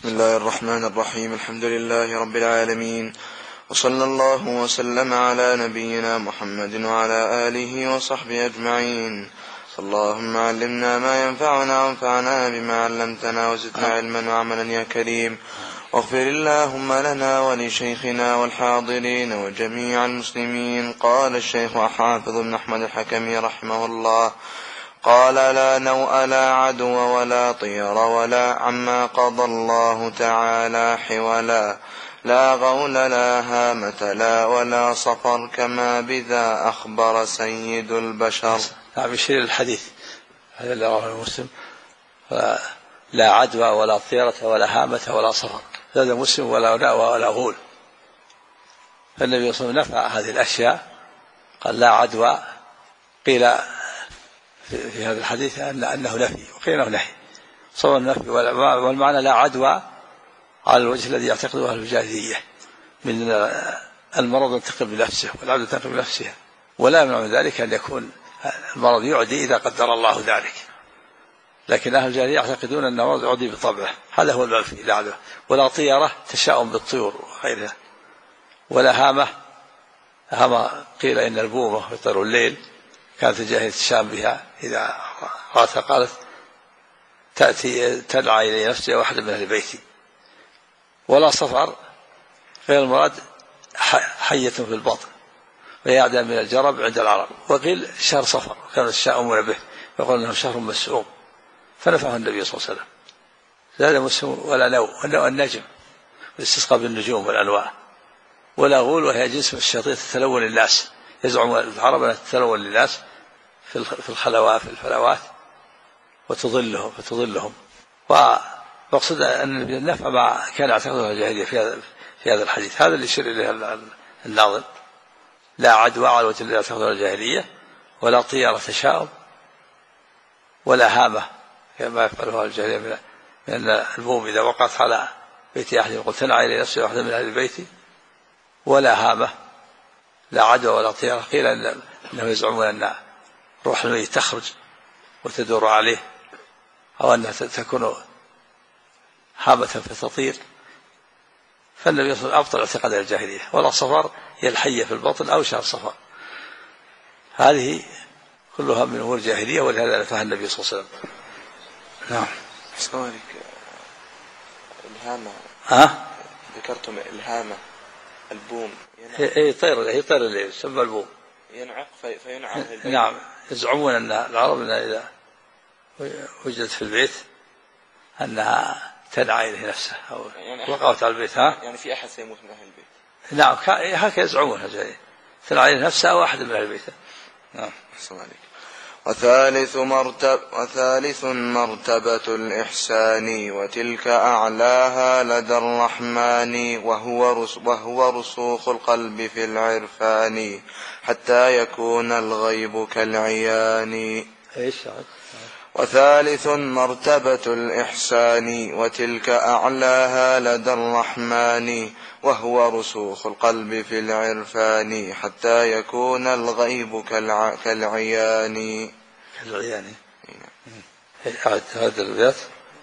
بسم الله الرحمن الرحيم. الحمد لله رب العالمين، وصلى الله وسلم على نبينا محمد وعلى آله وصحبه أجمعين. اللهم علمنا ما ينفعنا وانفعنا بما علمتنا وزدنا علما وعملا يا كريم. واغفر اللهم لنا ولشيخنا والحاضرين وجميع المسلمين. قال الشيخ حافظ بن أحمد الحكمي رحمه الله: قال: لا نوء لا عدو ولا طير ولا عما قضى الله تعالى حولا، لا غول لا هامة لا ولا صفر، كما بذا أخبر سيد البشر. نعم، يشير الحديث هذا اللي رواه مسلم: لا عدوى ولا طيرة ولا هامة ولا صفر. هذا مسلم ولا نأوى ولا غول. فالنبي صلى الله عليه وسلم نفى هذه الأشياء، قال لا عدوى. قيل في هذا الحديث أنه نفي، وقيل أنه نهي. صور النفي والمعنى لا عدوى على الوجه الذي يعتقده أهل الجاهلية من المرض ينتقل بنفسه والعدوى تنتقل بنفسها، ولا يمنع من ذلك أن يكون المرض يعدي إذا قدر الله ذلك، لكن أهل الجاهلية يعتقدون أن المرض يعدي بطبعه. هذا هو المنفي، لا عدوى. ولا طيرة تشاؤم بالطيور وغيرها. ولا هامة قيل إن البومة يطير الليل، كانت الجاهلية تشام بها إذا رأتها قالت تأتي تدعى إلى نفسها واحد من أهل بيتي. ولا صفر غير المراد حية في البطن ويعدم من الجرب عند العرب. وقيل شهر صفر كانوا يتشاؤمون به ويقول أنه شهر مسؤوم، فنفعه النبي صلى الله عليه وسلم. هذا مسلم. ولا نو النجم والاستسقاء بالنجوم والأنواع. ولا غول وهي جنس من الشياطين تتلون الناس، يزعم العرب أن تتلون للناس في الخلوات في الفلوات فتضلهم. ومقصود أن النفع ما كان يعتقده الجاهلية في هذا الحديث. هذا اللي يشير إليه الناظم: لا عدوى على الوجه الذي يعتقده الجاهلية، ولا طيرة تشاؤم، ولا هامة كما يفعلها الجاهلية من البوم إذا وقعت على بيت أحد يقول تنعى إلى نفسه واحدة من أهل البيت. ولا هامة، لا عدوى ولا طيرة. قيل أنه يزعمون أن روح الميت تخرج وتدور عليه، أو أنها تكون هامة فتطير. فالنبي صلى الله عليه وسلم أبطل اعتقاد الجاهلية. ولا صفر هي الحية في البطن أو شهر صفر. هذه كلها من أمور الجاهلية، ولهذا نفاها النبي صلى الله عليه وسلم. نعم. سؤالك الهامة. ذكرتم الهامة البوم. هي طير الليل يسمى البوم، ينعق فينعى. نعم. يزعمون أن العرب إذا وجدت في البيت أنها تدعى إليه نفسه أو وقعت على البيت. يعني في أحد سيموت من أهل البيت. نعم، هكذا يزعمون تدعى إليه نفسه أو أحد من أهل البيت. نعم. وثالث مرتبة الإحسان، وتلك أعلاها لدى الرحمن، وهو رسوخ القلب في العرفان، حتى يكون الغيب كالعيان. وثالث مرتبة الإحسان، وتلك أعلاها لدى الرحمن، وهو رسوخ القلب في العرفان، حتى يكون الغيب كالعيان. هذا البيت.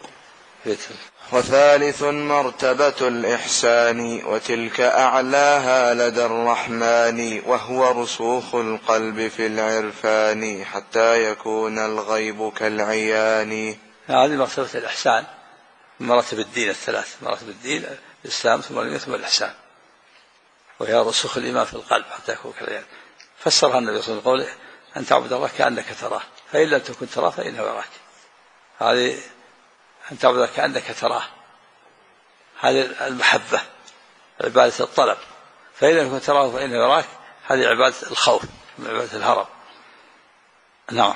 وثالث مرتبة الإحسان، وتلك أعلاها لدى الرحمن، وهو رسوخ القلب في العرفان، حتى يكون الغيب كالعيان. هذه مرتبة الإحسان، مراتب الدين الثلاث: مراتب الدين الإسلام ثم الإيمان ثم الإحسان، وهي رسوخ الإيمان في القلب حتى يكون كالعيان. فسرها النبي صلى الله عليه وسلم قوله: أن تعبد الله كأنك تراه، فإن لم تكن تراه فإنه يراك. هذه أن تعبد الله كأنك تراه، هذه المحبة، عبادة الطلب. فإن لم تكن تراه فإنه يراك، هذه عبادة الخوف، عبادة الهرب. نعم.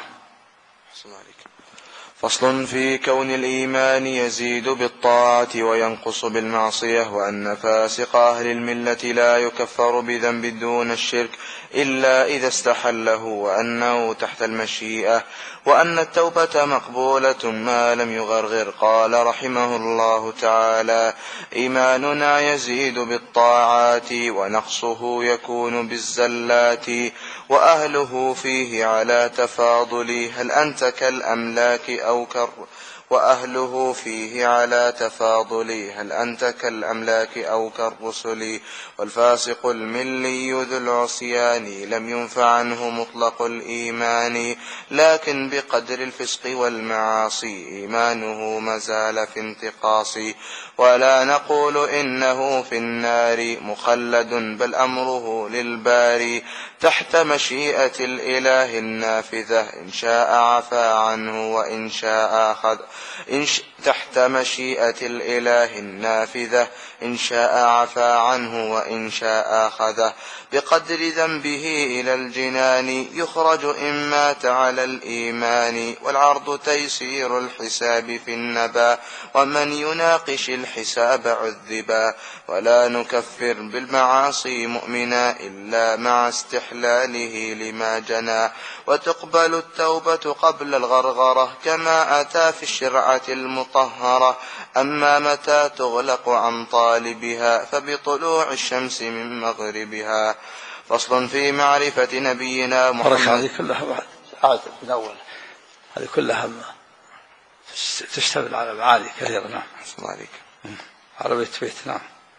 فصل في كون الإيمان يزيد بالطاعة وينقص بالمعصية، وأن فاسق أهل الملة لا يكفر بذنب دون الشرك إلا إذا استحله، وأنه تحت المشيئة، وأن التوبة مقبولة ما لم يغرغر. قال رحمه الله تعالى: إيماننا يزيد بالطاعات، ونقصه يكون بالزلات، وأهله فيه على تفاضل. هل أنت كالأملاك وأهله فيه على تفاضل، هل أنت كالأملاك أو كالرسل. والفاسق الملي ذو العصيان لم ينفع عنه مطلق الإيمان، لكن بقدر الفسق والمعاصي إيمانه مازال في انتقاص. ولا نقول إنه في النار مخلد، بل أمره للباري تحت مشيئة الإله النافذة، إن شاء عفا عنه وإن شاء أخذ. تحت مشيئة الإله النافذة، إن شاء عفا عنه وإن شاء أخذه. بقدر ذنبه إلى الجنان يخرج إن مات على الإيمان، والعرض تيسير الحساب في النبا، ومن يناقش الحساب عذبا. ولا نكفر بالمعاصي مؤمنا إلا مع استحلاله لما جنى، وتقبل التوبة قبل الغرغرة كما أتى في الشرعة المطهرة. أما متى تغلق عن طالبها فبطلوع الشمس من مغربها. فصل في معرفة نبينا محمد. هذه كلها عاد من أول، هذه كلها تشتمل على معاني كثيرة. نعم. الله عليك. عربية بيت. نعم.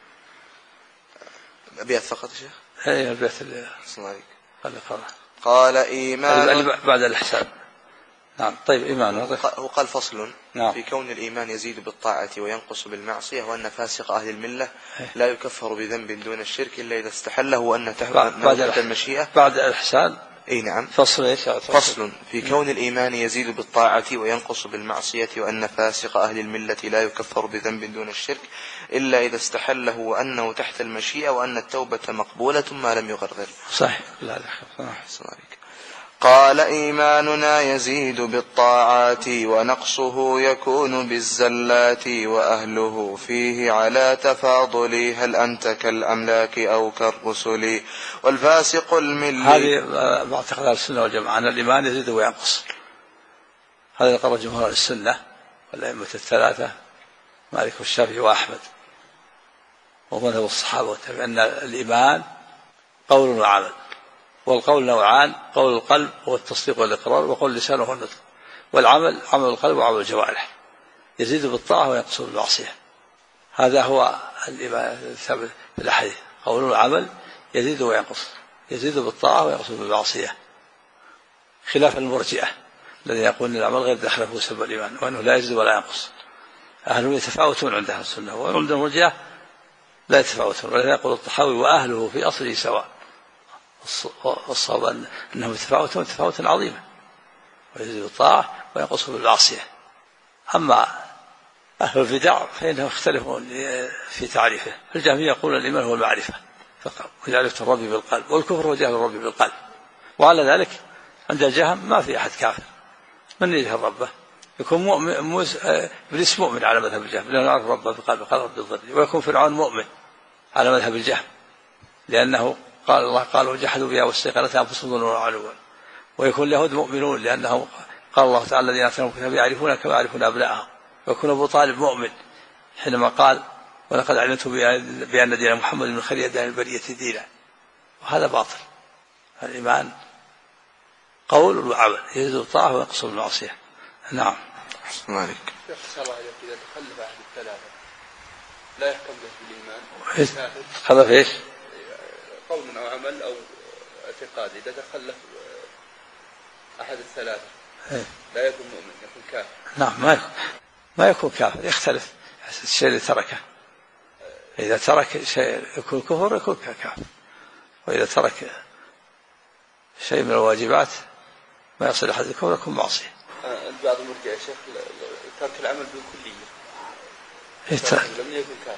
أبيات فقط يا شيخ. هي البيت اللي الله عليك. قال إيمان بعد الإحسان. نعم. طيب إيمان هو قال فصل. نعم. في كون الإيمان يزيد بالطاعة وينقص بالمعصية، وأن فاسق أهل الملة لا يكفر بذنب دون الشرك إلا إذا استحله، وأن تحت المشيئة بعد الإحسان. أي نعم. فصل في كون الإيمان يزيد بالطاعة وينقص بالمعصية، وأن فاسق أهل الملة لا يكفر بذنب دون الشرك إلا إذا استحله، وأنه تحت المشيئة، وأن التوبة مقبولة ما لم يغرغر. صحيح. قال إيماننا يزيد بالطاعات ونقصه يكون بالزلات، وأهله فيه على تفاضل، هل أنت كالأملاك أو كالرسل. والفاسق الملي. هذه معتقد السنة والجماعة أن الإيمان يزيد وينقص. هذا قرر جمهور السنة والأئمة الثلاثة مالك والشافعي وأحمد ومذهب الصحابة والتابعين، أن الإيمان قول وعمل، والقول نوعان: قول القلب هو التصديق والإقرار، وقول اللسان هو النطق، والعمل عمل القلب وعمل الجوارح، يزيد بالطاعة وينقص بالمعصية. هذا هو الإيمان الثابت في الأحاديث: قول العمل يزيد وينقص، يزيد بالطاعة وينقص بالمعصية، خلاف المرجئة الذي يقول أن العمل غير داخل في سبب الإيمان، وأنه لا يزيد ولا ينقص. أهلهم يتفاوتون عند أهل السنة، وعند المرجئة لا يتفاوتون. ولذا يقول الطحاوي: وأهله في أصله سواء. والصواب أنهم يتفاوتون تفاوتا عظيما، ويزيد بالطاعة وينقص بالمعصية. أما أهل البدع فإنهم يختلفون في تعريفه. الجهمية يقول الإيمان هو المعرفة فقط، وجعلت الرب بالقلب، والكفر هو جهل الرب بالقلب. وعلى ذلك عند الجهم ما في أحد كافر، من يجهل ربه يكون مؤمن. إبليس مؤمن على مذهب الجهم لأنه يعرف ربه بالقلب، قال رب الظل. ويكون فرعون مؤمن على مذهب الجهم لأنه قال الله: قالوا جحدوا بها واستيقنتها أنفسهم ظلما وعلوا. ويكون اليهود مؤمنون لأنه قال الله تعالى: الذين آتيناهم الكتاب يعرفون كما يعرفون أبناءهم. ويكون أبو طالب مؤمن حينما قال: ولقد علمت بأن دين محمد من خير دين البرية دينا. وهذا باطل. الإيمان قول وعمل، يزيد الطاعة وينقص بالمعصية. نعم. أحسن عليك. إذا تخلف أحد الثلاثة لا يحكم به بالإيمان. هذا في إيش؟ قول أو عمل أو اعتقاد. إذا تخلف أحد الثلاثة لا يكون مؤمن، يكون كافر. نعم، ما يكون كافر، يختلف الشيء اللي تركه. إذا ترك شيء يكون كفر، يكون كافر. وإذا ترك شيء من الواجبات ما يصل أحد الكفر، يكون معصية. بعض المرجئة يا شيخ ترك العمل بالكلية لم يكن كافر.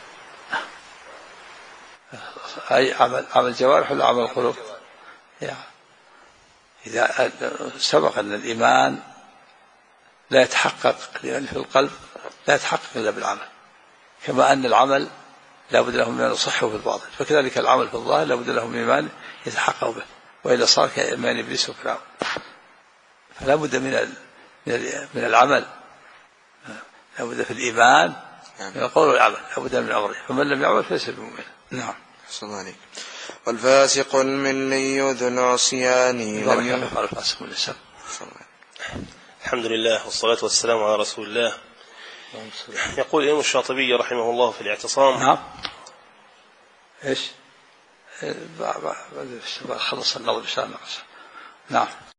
أي عمل جوارح ولا عمل قلوب؟ يعني إذا سبق أن الإيمان لا يتحقق يعني في القلب، لا يتحقق إلا بالعمل، كما أن العمل لا بد له من أن يصحه في الباطن، فكذلك العمل في الظاهر لا بد له من إيمان يتحقق به، وإلا صار كإيمان إبليس وفرعون. فلا بد من العمل، لا بد في الإيمان من القول والعمل، لا بد من الأمر، فمن لم يعمل فليس بمؤمن. نعم. أحسن عليك. والفاسق الملي ذو العصيان لم الحمد لله والصلاة والسلام على رسول الله. يقول الإمام الشاطبي رحمه الله في الاعتصام. نعم. إيش؟ خلص النظر إن شاء الله. نعم.